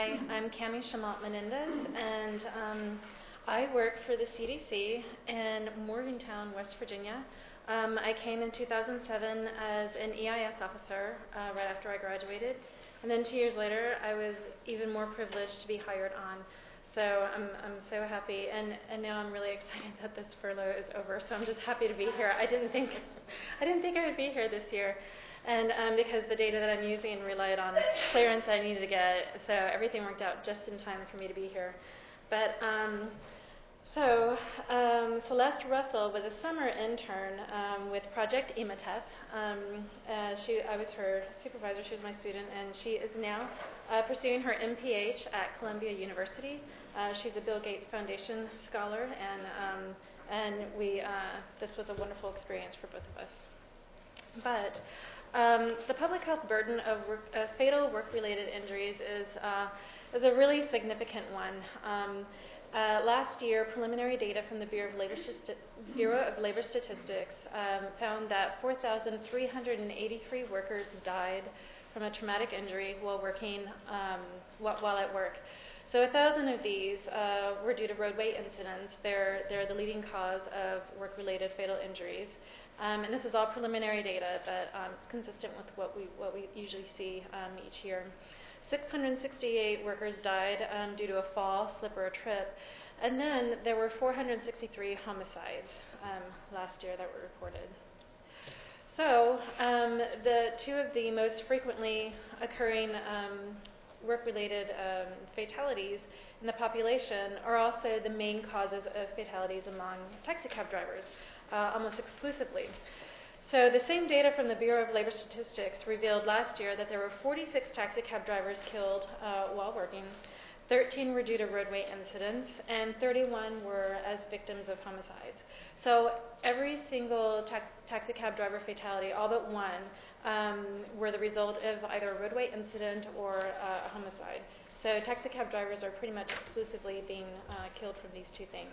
Hi, I'm Cami Chamot Menendez, and I work for the CDC in Morgantown, West Virginia. I came in 2007 as an EIS officer right after I graduated, and then 2 years later I was even more privileged to be hired on. So I'm so happy, and now I'm really excited that this furlough is over. So I'm just happy to be here. I didn't think I would be here this year. And because the data that I'm using relied on clearance I needed to get, so everything worked out just in time for me to be here. But Celeste Russell was a summer intern with Project EMATEP. I was her supervisor. She was my student, and she is now pursuing her MPH at Columbia University. She's a Bill Gates Foundation scholar, and this was a wonderful experience for both of us. But the public health burden of fatal work-related injuries is a really significant one. Last year, preliminary data from the Bureau of Labor Statistics found that 4,383 workers died from a traumatic injury while working while at work. So 1,000 of these were due to roadway incidents. They're the leading cause of work-related fatal injuries. And this is all preliminary data, but it's consistent with what we usually see each year. 668 workers died due to a fall, slip, or a trip. And then there were 463 homicides last year that were reported. So the two of the most frequently occurring work-related fatalities in the population are also the main causes of fatalities among taxicab drivers, almost exclusively. So the same data from the Bureau of Labor Statistics revealed last year that there were 46 taxicab drivers killed while working, 13 were due to roadway incidents, and 31 were as victims of homicides. So every single taxicab driver fatality, all but one, were the result of either a roadway incident or a homicide. So taxicab drivers are pretty much exclusively being killed from these two things.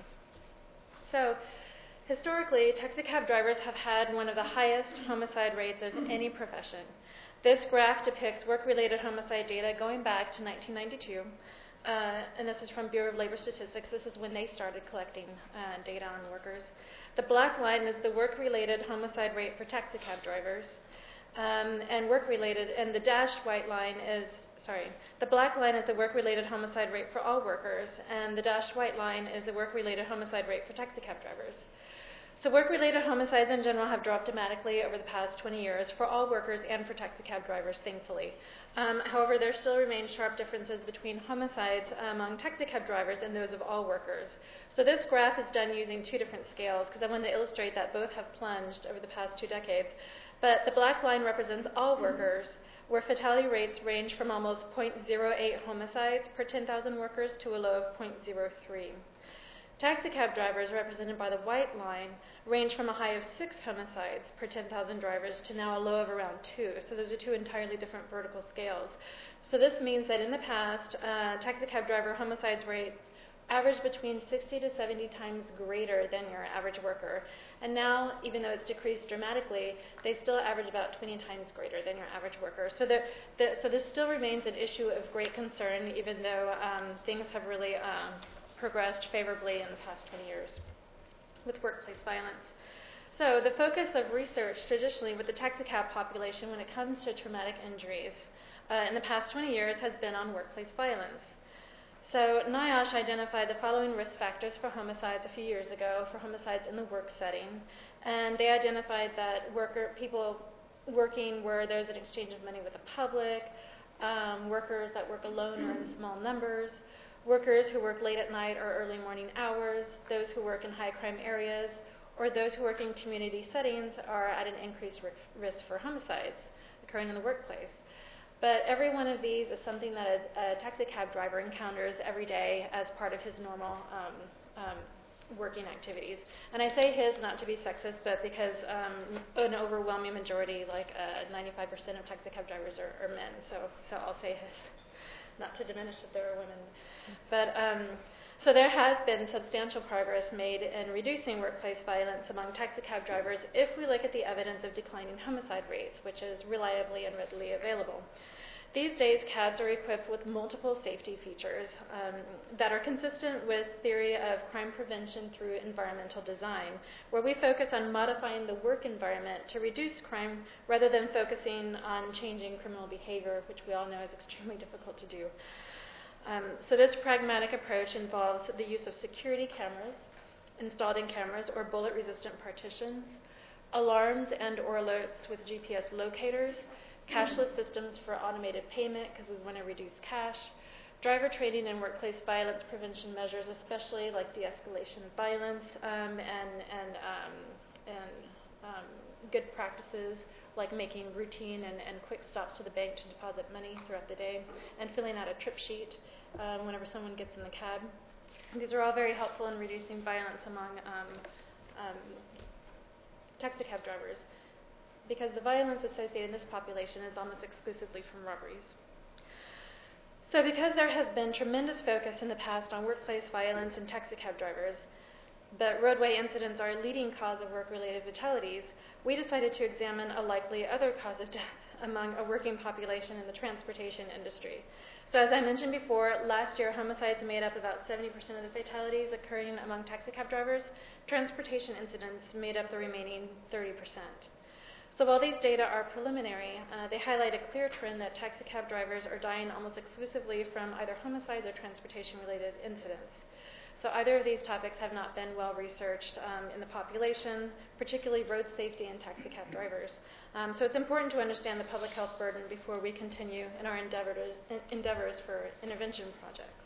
So historically, taxicab drivers have had one of the highest homicide rates of any profession. This graph depicts work-related homicide data going back to 1992, and this is from Bureau of Labor Statistics. This is when they started collecting data on workers. The black line is the work-related homicide rate for taxicab drivers, and the dashed white line is, the black line is the work-related homicide rate for all workers, and the dashed white line is the work-related homicide rate for taxicab drivers. So work-related homicides in general have dropped dramatically over the past 20 years for all workers and for taxicab drivers, thankfully. However, there still remain sharp differences between homicides among taxicab drivers and those of all workers. So this graph is done using two different scales because I wanted to illustrate that both have plunged over the past 2 decades. But the black line represents all workers, where fatality rates range from almost 0.08 homicides per 10,000 workers to a low of 0.03. Taxicab drivers, represented by the white line, range from a high of 6 homicides per 10,000 drivers to now a low of around 2. So those are two entirely different vertical scales. So this means that in the past, taxicab driver homicides rate averaged between 60 to 70 times greater than your average worker. And now, even though it's decreased dramatically, they still average about 20 times greater than your average worker. So this still remains an issue of great concern, even though things have really progressed favorably in the past 20 years with workplace violence. So the focus of research traditionally with the taxicab population when it comes to traumatic injuries in the past 20 years has been on workplace violence. So NIOSH identified the following risk factors for homicides a few years ago, for homicides in the work setting. And they identified that people working where there's an exchange of money with the public, workers that work alone or in small numbers, workers who work late at night or early morning hours, those who work in high crime areas, or those who work in community settings are at an increased risk for homicides occurring in the workplace. But every one of these is something that a taxicab driver encounters every day as part of his normal working activities. And I say his not to be sexist, but because an overwhelming majority, like 95% of taxicab drivers are men, so I'll say his. Not to diminish that there are women. But so there has been substantial progress made in reducing workplace violence among taxicab drivers if we look at the evidence of declining homicide rates, which is reliably and readily available. these days cabs are equipped with multiple safety features that are consistent with theory of crime prevention through environmental design, where we focus on modifying the work environment to reduce crime rather than focusing on changing criminal behavior, which we all know is extremely difficult to do. So this pragmatic approach involves the use of security cameras installed in cameras or bullet-resistant partitions, alarms and or alerts with GPS locators, cashless systems for automated payment because we want to reduce cash, driver training and workplace violence prevention measures, especially like de-escalation of violence, and good practices like making routine and quick stops to the bank to deposit money throughout the day, and filling out a trip sheet whenever someone gets in the cab. These are all very helpful in reducing violence among taxi cab drivers, because the violence associated in this population is almost exclusively from robberies. So because there has been tremendous focus in the past on workplace violence and taxi cab drivers, but roadway incidents are a leading cause of work-related fatalities, we decided to examine a likely other cause of death among a working population in the transportation industry. So as I mentioned before, last year homicides made up about 70% of the fatalities occurring among taxi cab drivers. Transportation incidents made up the remaining 30%. So while these data are preliminary, they highlight a clear trend that taxi cab drivers are dying almost exclusively from either homicides or transportation-related incidents. So either of these topics have not been well researched in the population, particularly road safety and taxi cab drivers. So it's important to understand the public health burden before we continue in our endeavors for intervention projects.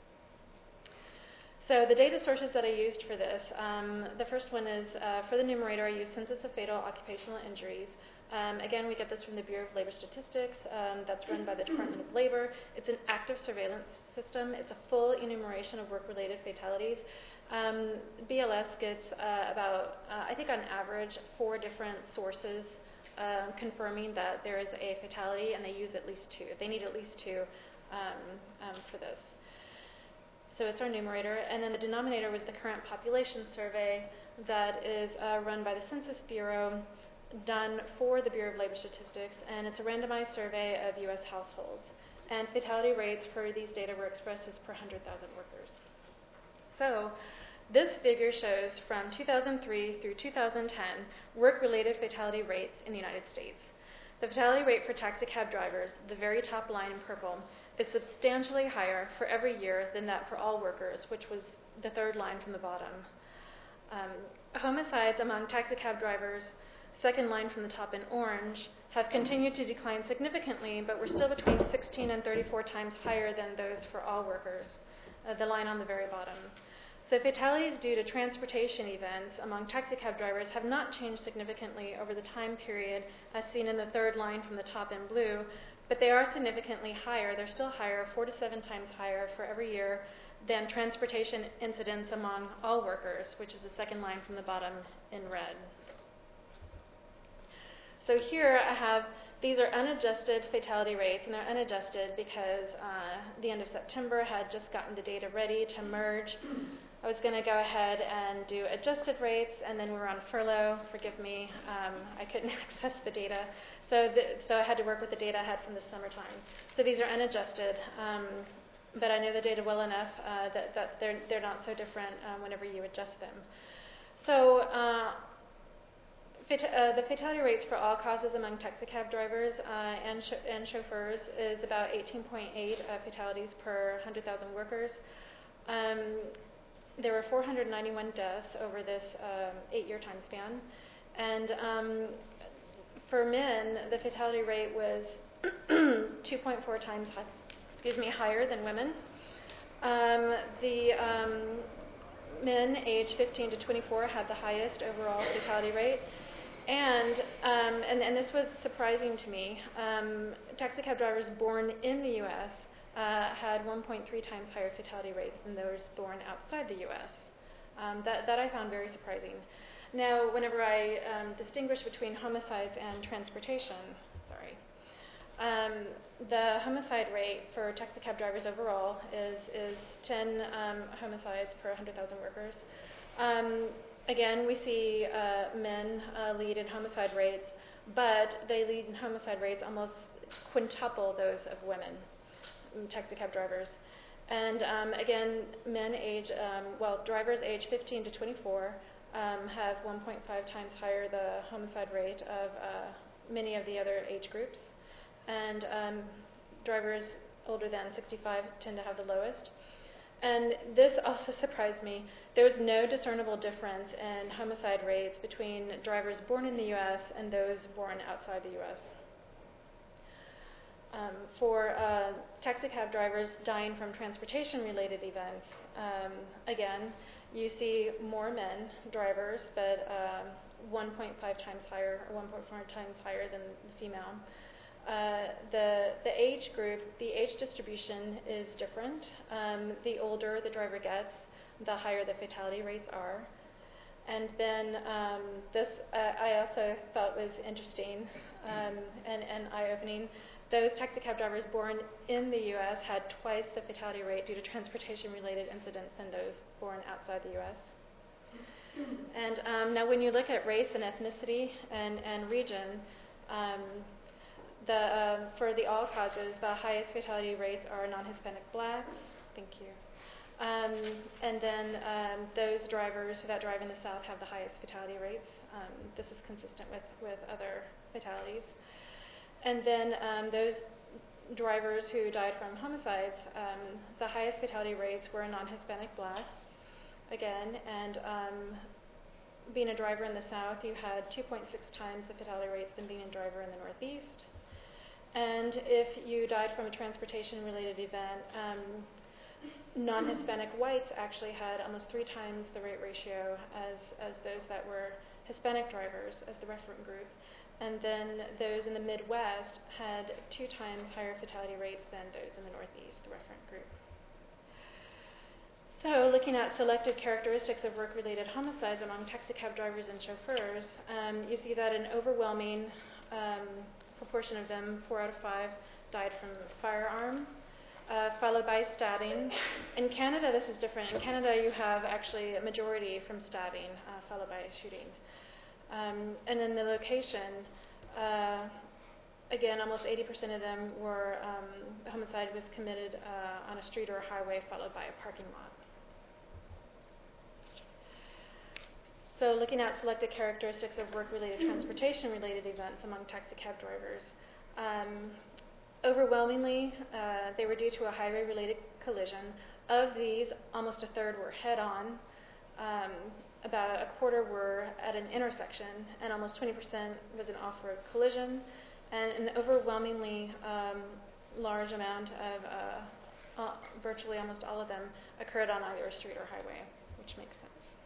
So the data sources that I used for this, the first one is, for the numerator, I used Census of Fatal Occupational Injuries. Again, we get this from the Bureau of Labor Statistics. That's run by the Department of Labor. It's an active surveillance system. It's a full enumeration of work-related fatalities. BLS gets about, I think on average, 4 different sources confirming that there is a fatality, and they use at least 2. They need at least 2 for this. So it's our numerator. And then the denominator was the current population survey that is run by the Census Bureau, done for the Bureau of Labor Statistics, and it's a randomized survey of U.S. households. And fatality rates for these data were expressed as per 100,000 workers. So this figure shows from 2003 through 2010 work-related fatality rates in the United States. The fatality rate for taxi cab drivers, the very top line in purple, is substantially higher for every year than that for all workers, which was the third line from the bottom. Homicides among taxi cab drivers, second line from the top in orange, have continued to decline significantly, but we're still between 16 and 34 times higher than those for all workers, the line on the very bottom. So fatalities due to transportation events among taxi cab drivers have not changed significantly over the time period as seen in the third line from the top in blue, but they are significantly higher. They're still higher, 4 to 7 times higher for every year than transportation incidents among all workers, which is the second line from the bottom in red. So here I have, these are unadjusted fatality rates, and they're unadjusted because the end of September had just gotten the data ready to merge. I was going to go ahead and do adjusted rates, and then we were on furlough. Forgive me, I couldn't access the data. So I had to work with the data I had from the summertime. So these are unadjusted, but I know the data well enough that they're not so different whenever you adjust them. So the fatality rates for all causes among taxi cab drivers and chauffeurs is about 18.8 fatalities per 100,000 workers. There were 491 deaths over this 8-year time span. And for men, the fatality rate was 2.4 times higher than women. The men aged 15 to 24 had the highest overall fatality rate. And this was surprising to me. Taxi cab drivers born in the U.S. Had 1.3 times higher fatality rates than those born outside the U.S. That I found very surprising. Now, whenever I distinguish between homicides and transportation, the homicide rate for taxi cab drivers overall is 10 homicides per 100,000 workers. Again, we see men lead in homicide rates, but they lead in homicide rates almost quintuple those of women, taxi cab drivers. And again, drivers age 15 to 24 have 1.5 times higher the homicide rate of many of the other age groups. And drivers older than 65 tend to have the lowest. And this also surprised me. There was no discernible difference in homicide rates between drivers born in the U.S. and those born outside the U.S. For taxi cab drivers dying from transportation-related events, again, you see more men drivers, but 1.5 times higher or 1.4 times higher than the female. The age group, the age distribution is different. The older the driver gets, the higher the fatality rates are. And then this I also thought was interesting and eye-opening. Those taxi cab drivers born in the U.S. had twice the fatality rate due to transportation-related incidents than those born outside the U.S. And now when you look at race and ethnicity and region, for the all causes, the highest fatality rates are non-Hispanic blacks. Thank you. And then those drivers that drive in the South have the highest fatality rates. This is consistent with other fatalities. And then those drivers who died from homicides, the highest fatality rates were non-Hispanic blacks, again, and being a driver in the South, you had 2.6 times the fatality rates than being a driver in the Northeast. And if you died from a transportation-related event, non-Hispanic whites actually had almost 3 times the rate ratio as those that were Hispanic drivers as the referent group. And then those in the Midwest had 2 times higher fatality rates than those in the Northeast, the referent group. So looking at selected characteristics of work-related homicides among taxi cab drivers and chauffeurs, you see that an overwhelming proportion of them, 4 out of 5, died from firearm, followed by stabbing. In Canada, this is different. In Canada, you have actually a majority from stabbing, followed by shooting. And then the location, again, almost 80% of them were, homicide was committed on a street or a highway, followed by a parking lot. So looking at selected characteristics of work-related transportation-related events among taxi cab drivers, overwhelmingly, they were due to a highway-related collision. Of these, almost a third were head-on. About a quarter were at an intersection, and almost 20% was an off-road collision. And an overwhelmingly large amount of, virtually almost all of them, occurred on either a street or highway, which makes sense.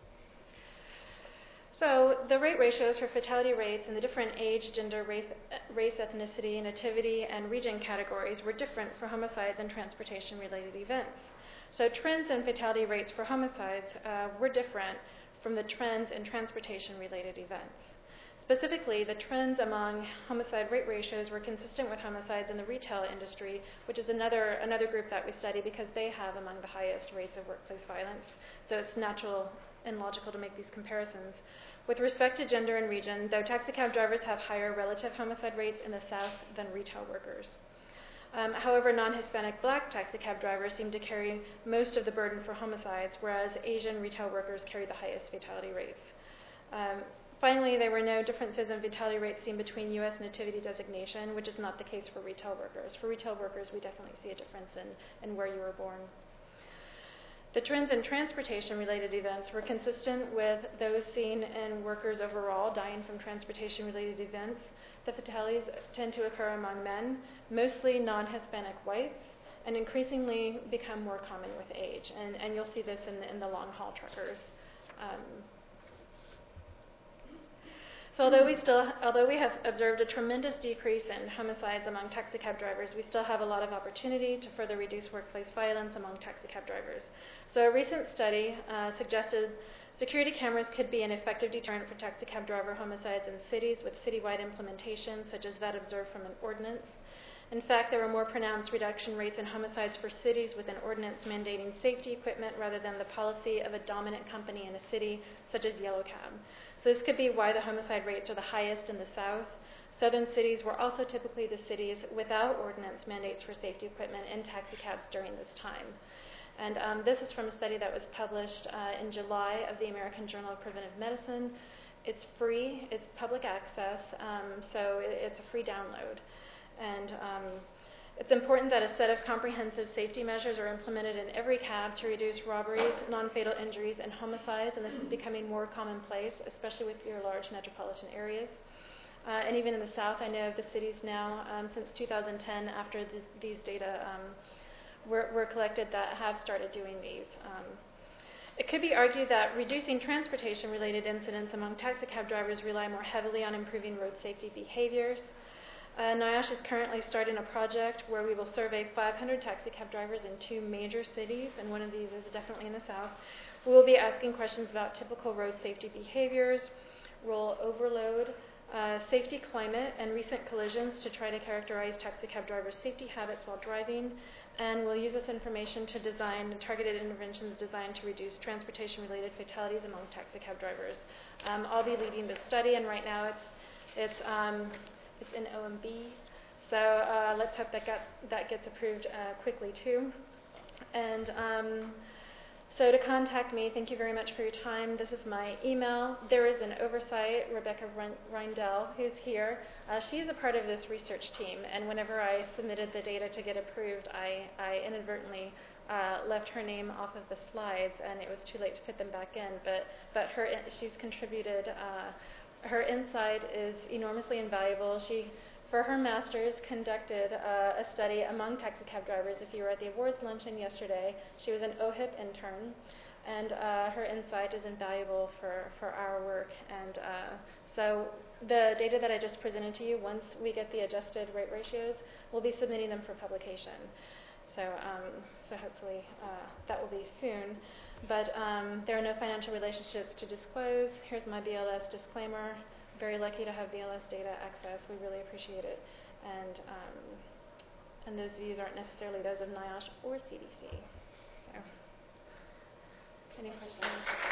So the rate ratios for fatality rates in the different age, gender, race, ethnicity, nativity, and region categories were different for homicides and transportation-related events. So trends in fatality rates for homicides were different from the trends in transportation-related events. Specifically, the trends among homicide rate ratios were consistent with homicides in the retail industry, which is another group that we study because they have among the highest rates of workplace violence. So it's natural and logical to make these comparisons. With respect to gender and region, though taxi cab drivers have higher relative homicide rates in the South than retail workers. However, non-Hispanic black taxi cab drivers seem to carry most of the burden for homicides, whereas Asian retail workers carry the highest fatality rates. Finally, there were no differences in fatality rates seen between U.S. nativity designation, which is not the case for retail workers. For retail workers, we definitely see a difference in where you were born. The trends in transportation-related events were consistent with those seen in workers overall dying from transportation-related events. The fatalities tend to occur among men, mostly non-Hispanic whites, and increasingly become more common with age. And you'll see this in the long-haul truckers. So although we have observed a tremendous decrease in homicides among taxi cab drivers, we still have a lot of opportunity to further reduce workplace violence among taxi cab drivers. So a recent study suggested security cameras could be an effective deterrent for taxi cab driver homicides in cities with citywide implementation, such as that observed from an ordinance. In fact, there were more pronounced reduction rates in homicides for cities with an ordinance mandating safety equipment rather than the policy of a dominant company in a city, such as Yellow Cab. So this could be why the homicide rates are the highest in the South. southern cities were also typically the cities without ordinance mandates for safety equipment in taxicabs during this time. And this is from a study that was published in July of the American Journal of Preventive Medicine. It's free, it's public access, so it's a free download. And it's important that a set of comprehensive safety measures are implemented in every cab to reduce robberies, non-fatal injuries, and homicides, and this is becoming more commonplace, especially with your large metropolitan areas. And even in the South, I know of the cities now, since 2010, after these data were collected, that have started doing these. It could be argued that reducing transportation-related incidents among taxicab drivers rely more heavily on improving road safety behaviors. NIOSH is currently starting a project where we will survey 500 taxicab drivers in 2 major cities, and one of these is definitely in the South. We will be asking questions about typical road safety behaviors, role overload, safety climate, and recent collisions to try to characterize taxicab drivers' safety habits while driving. And we'll use this information to design targeted interventions designed to reduce transportation-related fatalities among taxicab drivers. I'll be leading this study, and right now it's in OMB. So let's hope that gets approved quickly too. And so to contact me, thank you very much for your time. This is my email. There is an oversight, Rebecca Reindell, who's here. She's a part of this research team, and whenever I submitted the data to get approved, I inadvertently left her name off of the slides, and it was too late to put them back in. But she's contributed. Her insight is enormously invaluable. She, for her master's, conducted a study among taxicab drivers. If you were at the awards luncheon yesterday, she was an OHIP intern, and her insight is invaluable for our work. And so the data that I just presented to you, once we get the adjusted rate ratios, we'll be submitting them for publication. So hopefully that will be soon. But there are no financial relationships to disclose. Here's my BLS disclaimer. Very lucky to have BLS data access. We really appreciate it. And those views aren't necessarily those of NIOSH or CDC. So, any questions?